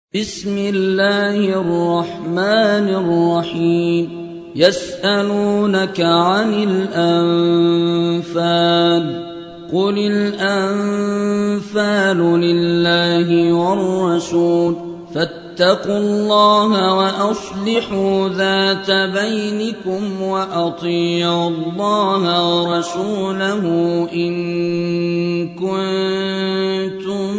بسم الله الرحمن الرحيم. يسألونك عن الأنفال قل الأنفال لله والرسول فاتقوا الله وأصلحوا ذات بينكم وأطيعوا الله ورسوله إن كنتم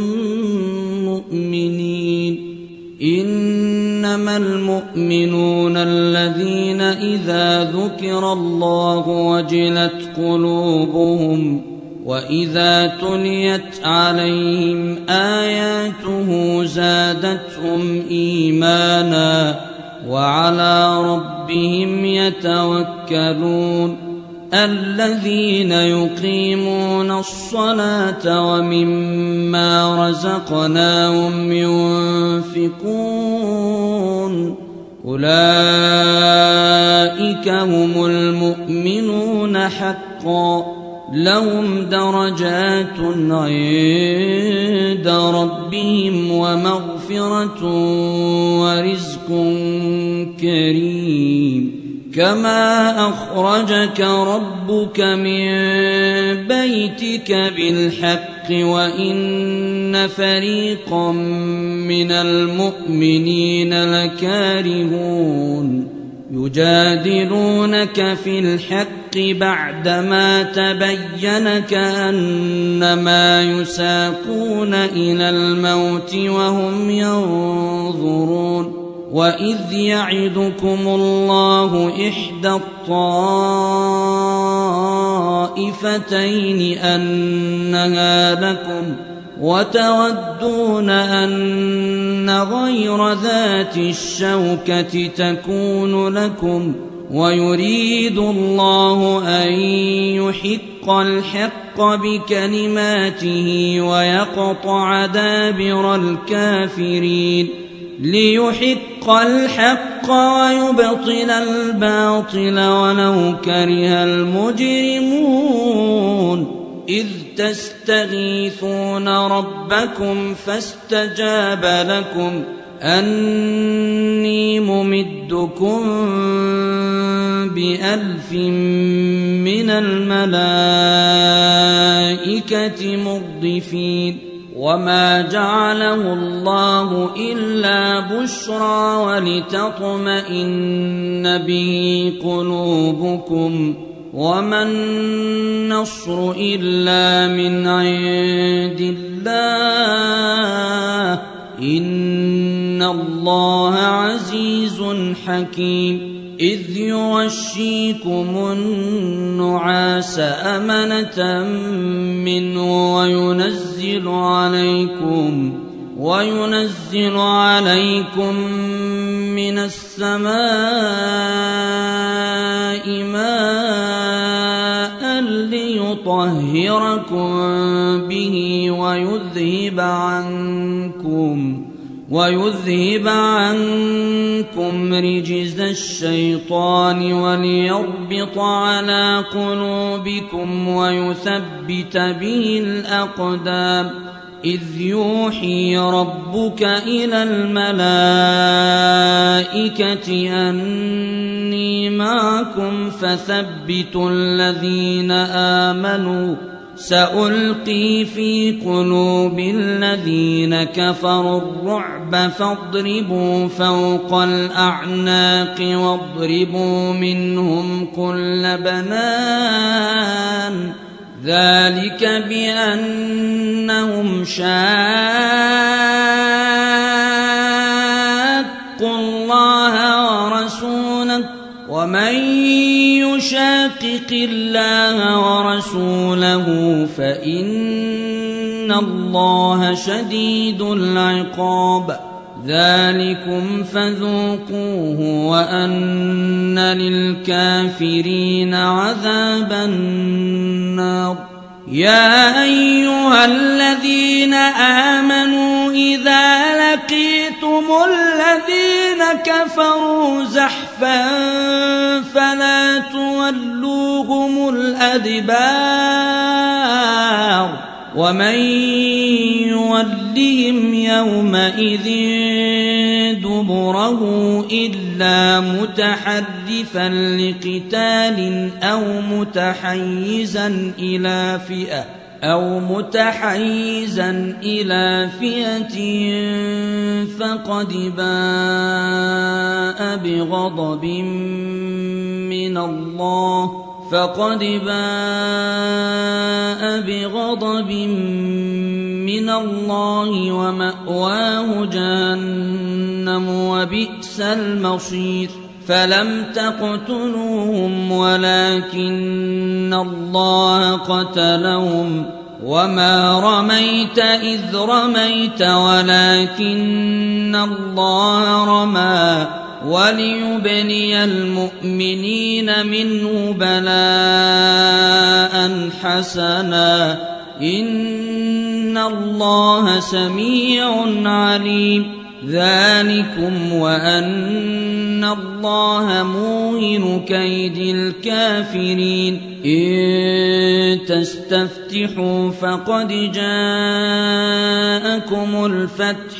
مؤمنين. إنما المؤمنون الذين إذا ذكر الله وجلت قلوبهم وإذا تليت عليهم آياته زادتهم إيمانا وعلى ربهم يتوكلون. الذين يقيمون الصلاة ومما رزقناهم ينفقون أولئك هم المؤمنون حقا لهم درجات عند ربهم ومغفرة ورزق كريم. كما أخرجك ربك من بيتك بالحق وإن فريقا من المؤمنين لكارهون يجادلونك في الحق بعدما تبين كأنما يساقون إلى الموت وهم ينظرون. وإذ يعدكم الله إحدى الطائفتين أنها لكم وتودون أن غير ذات الشوكة تكون لكم ويريد الله أن يحق الحق بكلماته ويقطع دابر الكافرين ليحق الحق ويبطل الباطل ولو كره المجرمون. إذ تستغيثون ربكم فاستجاب لكم أني ممدكم ب1000 من الملائكة مردفين. وما جعله الله إلا بشرى ولتطمئن به قلوبكم وما النصر إلا من عند الله إن الله عزيز حكيم. إذ يغشيكم النعاس أمنة منه وينزل عليكم من السماء ماء ليطهركم به ويذهب عنكم رجز الشيطان وليربط على قلوبكم ويثبت به الأقدام. إذ يوحي ربك إلى الملائكة أني معكم فثبتوا الذين آمنوا سألقي في قلوب الذين كفروا الرعب فاضربوا فوق الأعناق واضربوا منهم كل بنان. ذلك بأنهم شاقوا الله ورسوله ومن يشاقق الله ورسوله فإن الله شديد العقاب. ذلكم فذوقوه وأن للكافرين عذاب النار. يا أيها الذين آمنوا إذا لقيتم الذين كفروا زحفا فلا تولوهم الأدبار ومن يولهم يومئذ دبره إلا متحرفا لقتال أو متحيزا إلى فئة فقد باء بغضب من الله ومأواه جهنم وبئس المصير فلم تقتلوهم ولكن الله قتلهم وما رميت إذ رميت ولكن الله رمى وليبني المؤمنين منه بلاء حسنا إن الله سميع عليم ذلكم وأن الله موهن كيد الكافرين إن تستفتحوا فقد جاءكم الفتح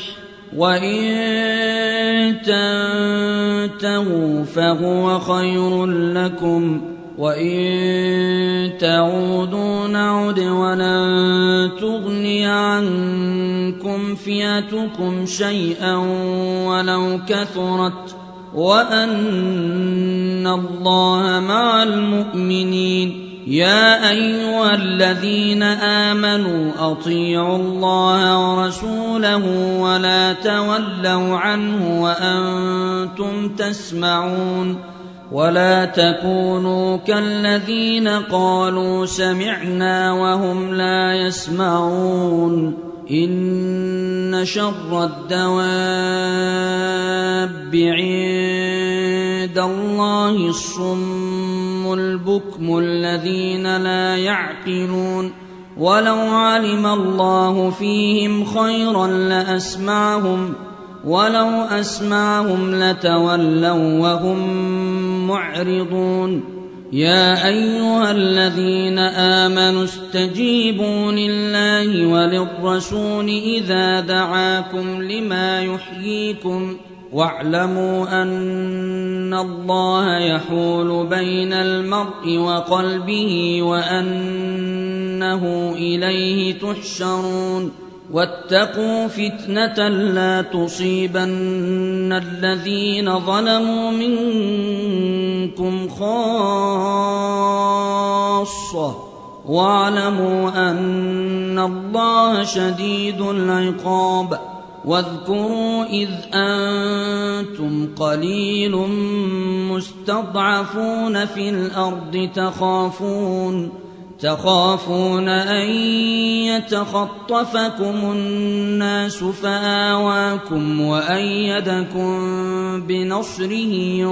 وإن تنتهوا فهو خير لكم وإن تعودوا نعد ولن تغني عنكم فئتكم شيئا ولو كثرت وأن الله مع المؤمنين يا أيها الذين آمنوا أطيعوا الله ورسوله ولا تولوا عنه وأنتم تسمعون ولا تكونوا كالذين قالوا سمعنا وهم لا يسمعون إن شر الدواب عند الله الصم البكم الذين لا يعقلون ولو علم الله فيهم خيرا لأسمعهم ولو أسمعهم لتولوا وهم معرضون يا أيها الذين آمنوا استجيبوا لله وللرسول إذا دعاكم لما يحييكم واعلموا أن الله يحول بين المرء وقلبه وأنه إليه تحشرون واتقوا فتنة لا تصيبن الذين ظلموا منكم خاصة واعلموا أن الله شديد العقاب واذكروا إذ أنتم قليل مستضعفون في الأرض تخافون أن يتخطفكم الناس فآواكم وأيدكم بنصره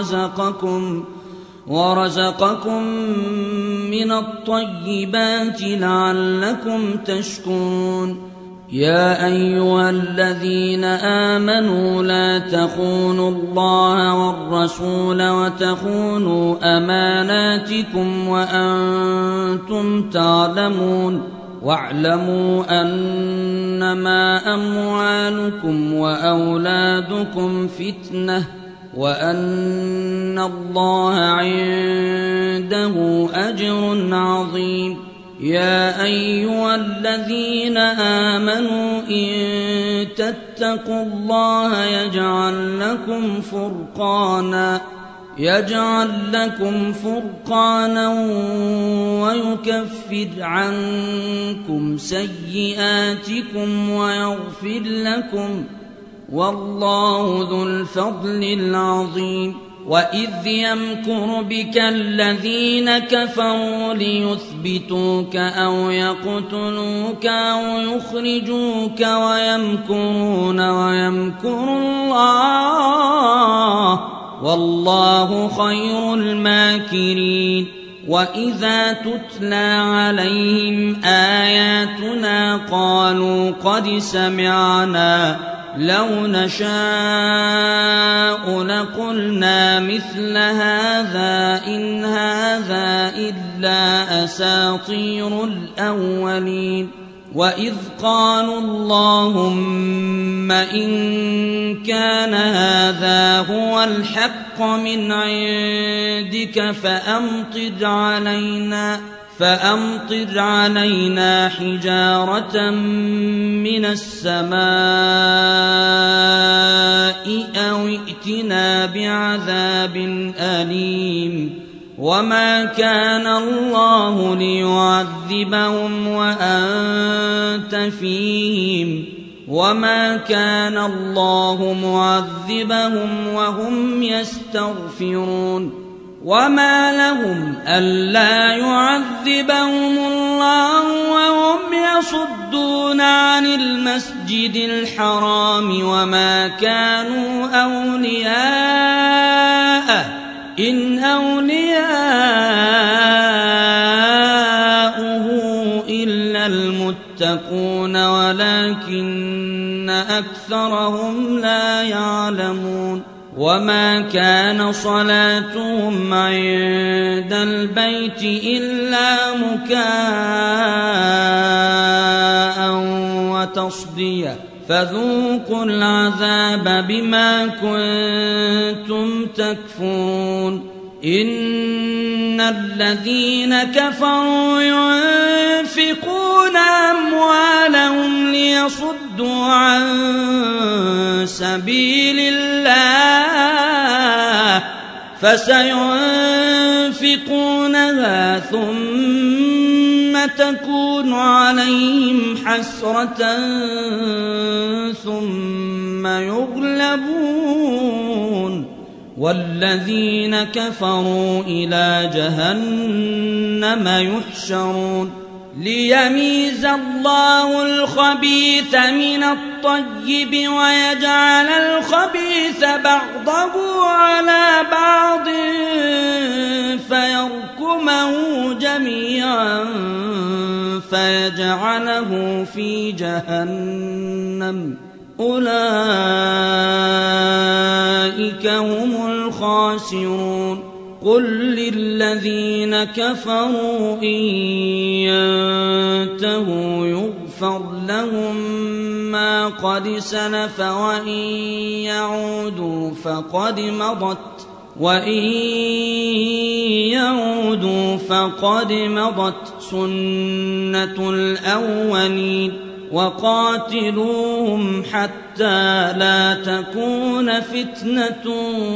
ورزقكم من الطيبات لعلكم تشكرون يا أيها الذين آمنوا لا تخونوا الله والرسول وتخونوا أماناتكم وأنتم تعلمون واعلموا أنما أموالكم وأولادكم فتنة وأن الله عنده أجر عظيم يا أيها الذين آمنوا إن تتقوا الله يجعل لكم فرقانا ويكفر عنكم سيئاتكم ويغفر لكم والله ذو الفضل العظيم وإذ يمكر بك الذين كفروا ليثبتوك أو يقتلوك أو يخرجوك ويمكرون ويمكر الله والله خير الماكرين وإذا تتلى عليهم آياتنا قالوا قد سمعنا لو نشاء لقلنا مثل هذا إن هذا إلا أساطير الأولين وإذ قالوا اللهم إن كان هذا هو الحق من عندك فأمطر علينا حجارة من السماء أو ائتنا بعذاب أليم وما كان الله ليعذبهم وأنت فيهم وما كان الله معذبهم وهم يستغفرون وما لهم ألا يعذبهم الله وهم يصدون عن المسجد الحرام وما كانوا أولياءه إن أولياؤه إلا المتقون ولكن أكثرهم لا يعلمون وما كان صلاتهم عند البيت إلا مكاء وتصدية فذوقوا العذاب بما كنتم تكفرون إن الذين كفروا ينفقون أموالهم ليصدوا عن سبيل الله فسينفقونها ثم تكون عليهم حسرة ثم يغلبون والذين كفروا إلى جهنم يحشرون ليميز الله الخبيث من الطيب ويجعل الخبيث بعضه على بعض فيركمه جميعا فيجعله في جهنم أولئك هم الخاسرون قل للذين كفروا إن ينتهوا يغفر لهم ما قد سلف وإن يعودوا فقد مضت سنة الأولين وقاتلوهم حتى لا تكون فتنة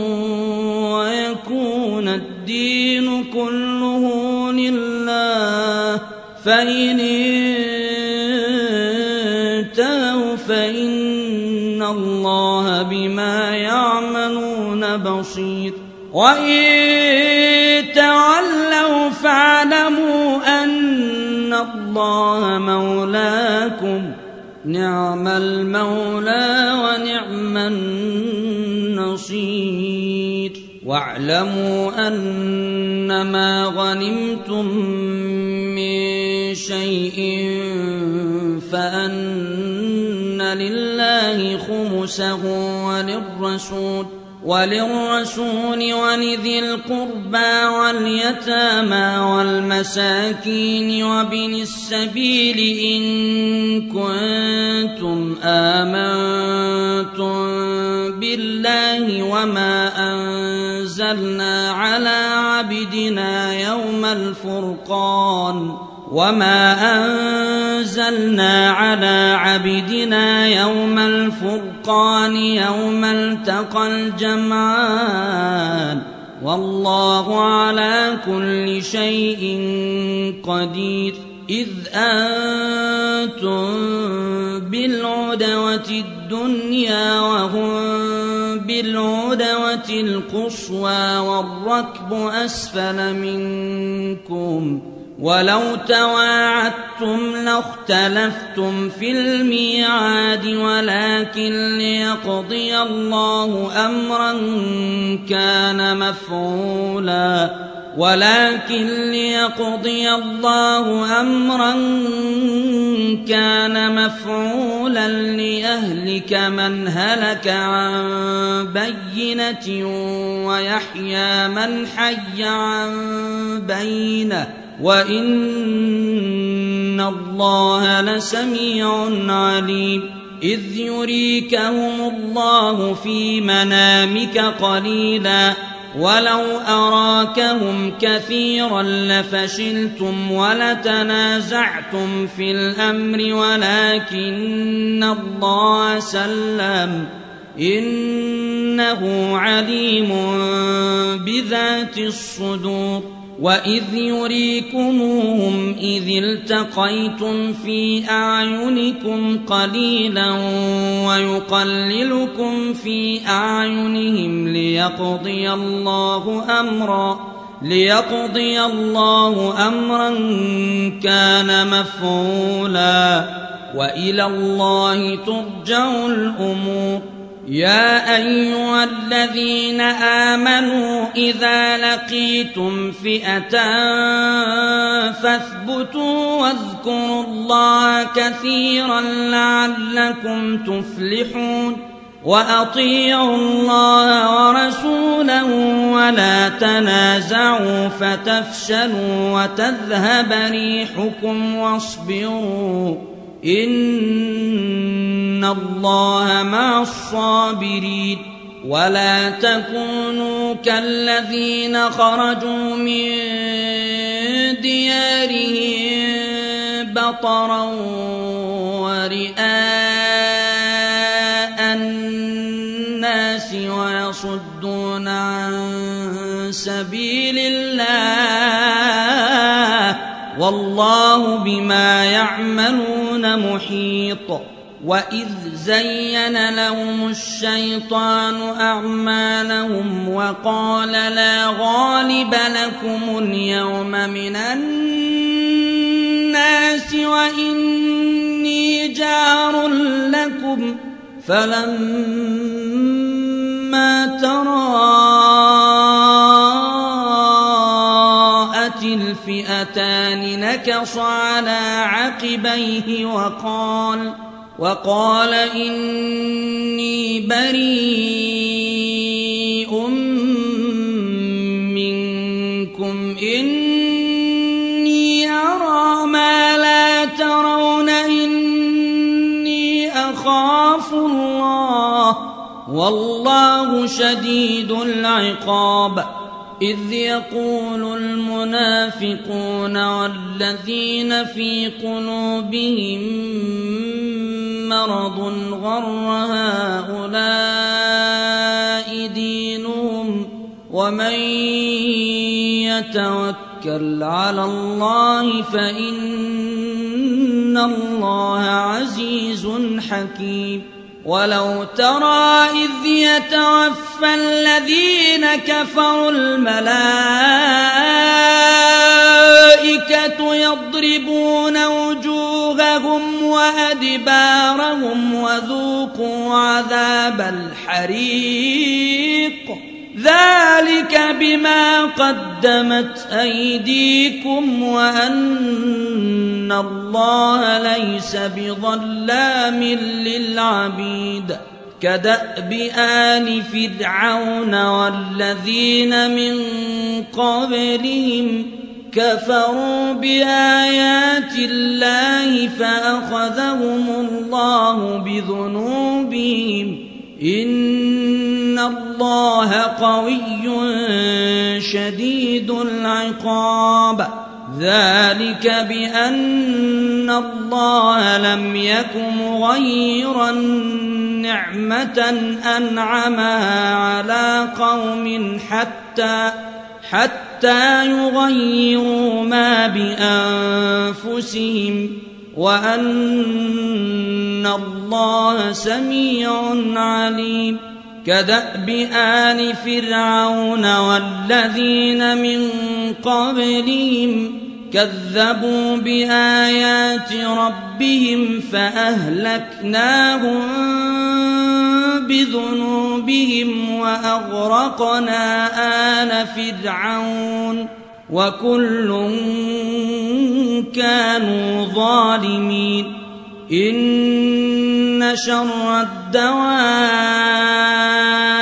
ويكون الدين كله لله فإن انتهوا فإن الله بما يعملون بصير وإن تولوا فاعلموا أن الله مولاكم نعم المولى ونعم النصير واعلموا أنما غنمتم من شيء فأن لله خمسه وللرسول ولذي القربى واليتامى والمساكين وابن السبيل إن كنتم آمنتم بالله وما أنزلنا على عبدنا يوم الفرقان يوم التقى الجمعان والله على كل شيء قدير إذ أنتم بالعدوة الدنيا وهم بالعدوة القصوى والركب أسفل منكم ولو تواعدتم لاختلفتم في الميعاد ولكن ليقضي الله أمرا كان مفعولا ليهلك من هلك عن بينة ويحيى من حي عن بينة وإن الله لسميع عليم إذ يريكهم الله في منامك قليلا ولو أراكهم كثيرا لفشلتم ولتنازعتم في الأمر ولكن الله سلم إنه عليم بذات الصدور وإذ يريكموهم إذ التقيتم في أعينكم قليلا ويقللكم في أعينهم ليقضي الله أمرا كان مفعولا وإلى الله ترجع الأمور يا أيها الذين آمنوا إذا لقيتم فئة فاثبتوا واذكروا الله كثيرا لعلكم تفلحون وأطيعوا الله ورسوله ولا تنازعوا فتفشلوا وتذهب ريحكم واصبروا إن الله مع الصابرين ولا تكونوا كالذين خرجوا من ديارهم بطرا ورئاء الناس ويصدون عن سبيل الله والله بما يعملون محيط وإذ زين لهم الشيطان أعمالهم وقال لا غالب لكم اليوم من الناس وإني جار لكم فلما تراءت الفئتان نكص على عقبيه وقال إني بريء منكم إني أرى ما لا ترون إني أخاف الله والله شديد العقاب إذ يقول المنافقون والذين في قلوبهم مرض غر هؤلاء دينهم ومن يتوكل على الله فإن الله عزيز حكيم ولو ترى إذ يتوفى الذين كفروا الملائكة يضربون وجوههم وأدبارهم وذوقوا عذاب الحريق ذلك بما قدمت أيديكم وأن الله ليس بظلام للعبيد كدأب آل فرعون والذين من قبلهم كفروا بآيات الله فأخذهم الله بذنوبهم إن الله قوي شديد العقاب ذلك بأن الله لم يك مغيرا نعمة أنعمها على قوم حتى يغيروا ما بأنفسهم وأن الله سميع عليم كدأب آل فرعون والذين من قبلهم كذبوا بآيات ربهم فأهلكناهم بذنوبهم وأغرقنا آل فرعون وكل كانوا ظالمين إن شر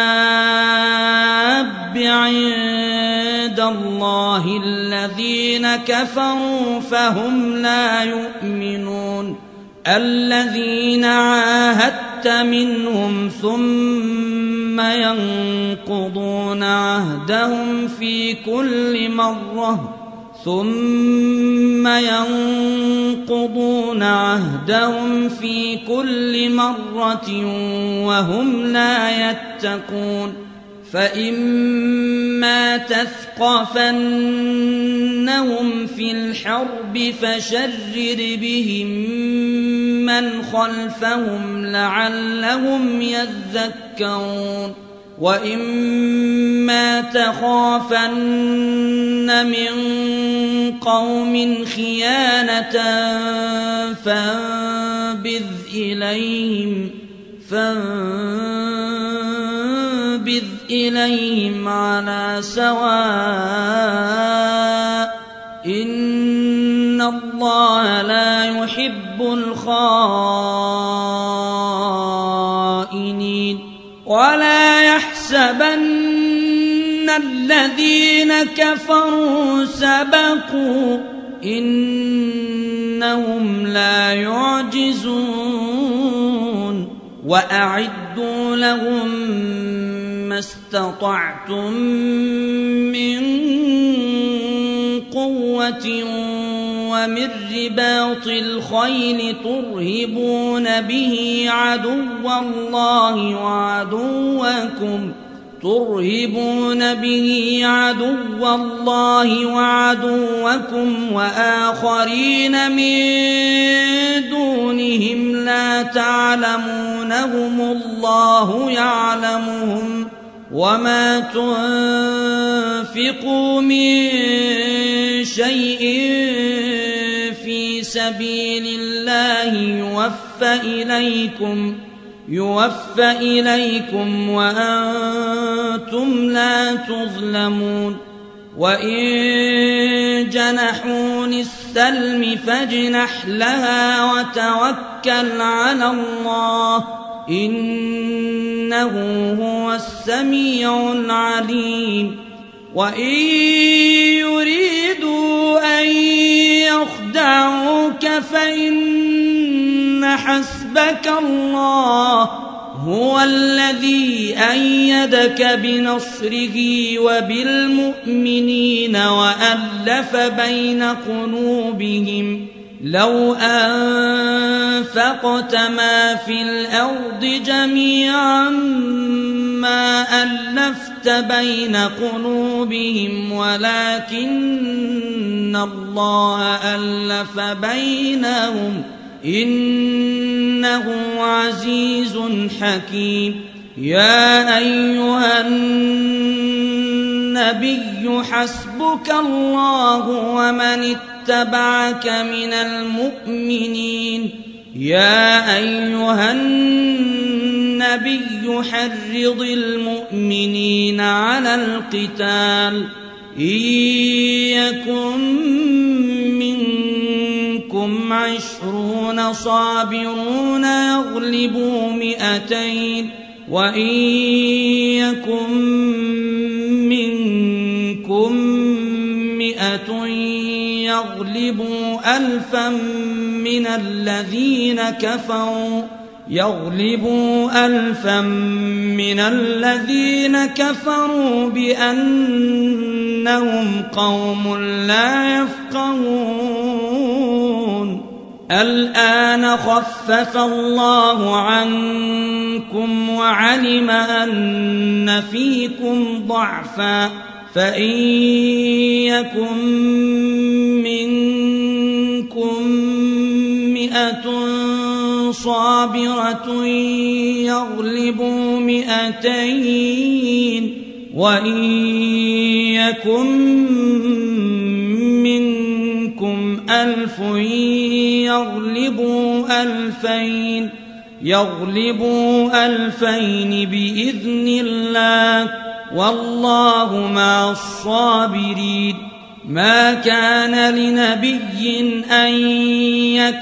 الدواب عند الله الذين كفروا فهم لا يؤمنون الذين عاهدت منهم ثم ينقضون عهدهم في كل مرة وهم لا يتقون فإما تثقفنهم في الحرب فشرد بهم من خلفهم لعلهم يذكرون وإما تخافن من قوم خيانة فانبذ إليهم على سواء إن الله لا يحب الخائنين ولا يحسبن الذين كفروا سبقوا إنهم لا يعجزون وأعدوا لهم ما استطعتم من قوة ومن رباط الخيل ترهبون به عدو الله وعدوكم وآخرين من دونهم لا تعلمونهم الله يعلمهم وما تنفقوا من شيء في سبيل الله يوفى إليكم وأنتم لا تظلمون وإن جنحوا للسلم فاجنح لها وتوكل على الله إنه هو السميع العليم وإن يريدوا أن يخدعوك فإن حسبك الله هو الذي أيدك بنصره وبالمؤمنين وألف بين قلوبهم لو أنفقت ما في الأرض جميعا ما ألفت بين قلوبهم ولكن الله ألف بينهم إنه عزيز حكيم يا أيها النبي حسبك الله ومن اتبعك من المؤمنين يا أيها النبي حرض المؤمنين على القتال إن يكن منكم 20 صابرون يغلبوا 200 وإن يكن منكم 100 يغلبوا 1000 من الذين كفروا بأنهم قوم لا يفقهون الآن خفف الله عنكم وعلم أن فيكم ضعفا فإن يكن منكم 100 صابرة يغلبوا 200 وإن يكن منكم 1000 يغلبوا 2000 بإذن الله والله مع الصابرين ما كان لنبي أن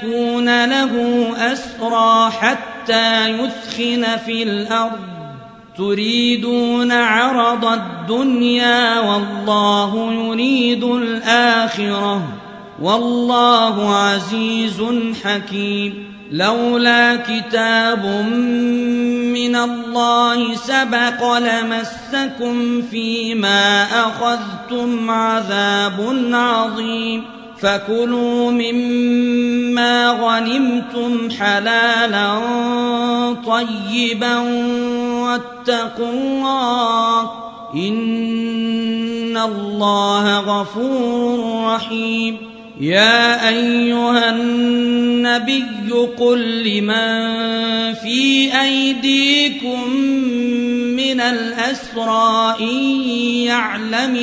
يكون له أسرى حتى يثخن في الأرض تريدون عرض الدنيا والله يريد الآخرة والله عزيز حكيم لولا كتاب من الله سبق لمسكم فيما أخذتم عذاب عظيم فكلوا مما غنمتم حلالا طيبا واتقوا الله إن الله غفور رحيم يا أيها النبي قل لمن في أيديكم من الأسرى إن يعلم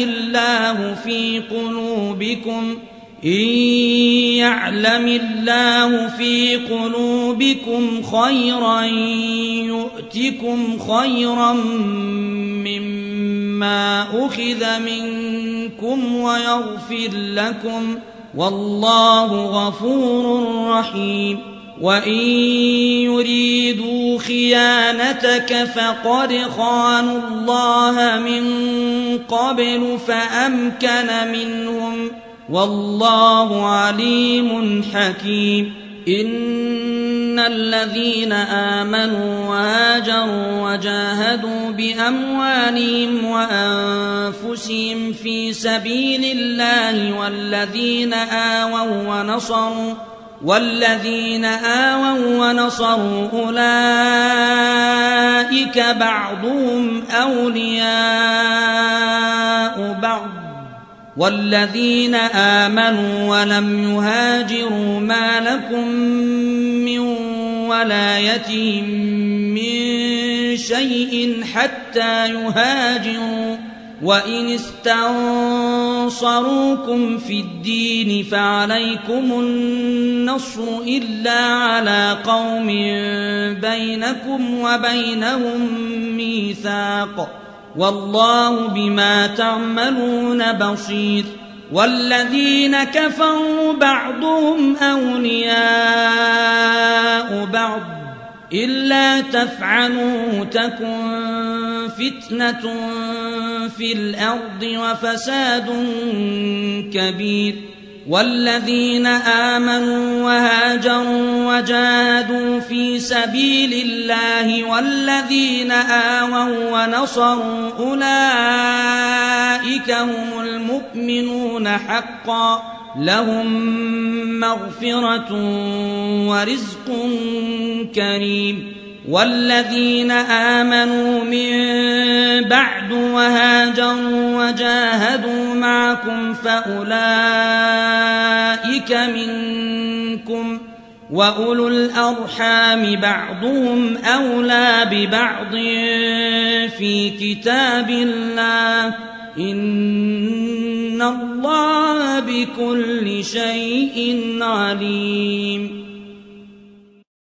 الله في قلوبكم خيرا يؤتكم خيرا مما أخذ منكم ويغفر لكم والله غفور رحيم وإن يريدوا خيانتك فقد خانوا الله من قبل فأمكن منهم والله عليم حكيم إن الذين آمنوا وهاجروا وجاهدوا بأموالهم وأنفسهم في سبيل الله والذين آووا ونصروا أولئك بعضهم أولياء بعض والذين آمنوا ولم يهاجروا ما لكم من ولايتهم من شيء حتى يهاجروا وإن استنصروكم في الدين فعليكم النصر إلا على قوم بينكم وبينهم ميثاق والله بما تعملون بصير والذين كفروا بعضهم أولياء بعض إلا تفعلوا تكن فتنة في الأرض وفساد كبير والذين آمنوا وهاجروا وجاهدوا في سبيل الله والذين آووا ونصروا أولئك هم المؤمنون حقا لهم مغفرة ورزق كريم والذين آمنوا من بعد وهاجروا وجاهدوا معكم فأولئك منكم وأولو الأرحام بعضهم أولى ببعض في كتاب الله إن الله بكل شيء عليم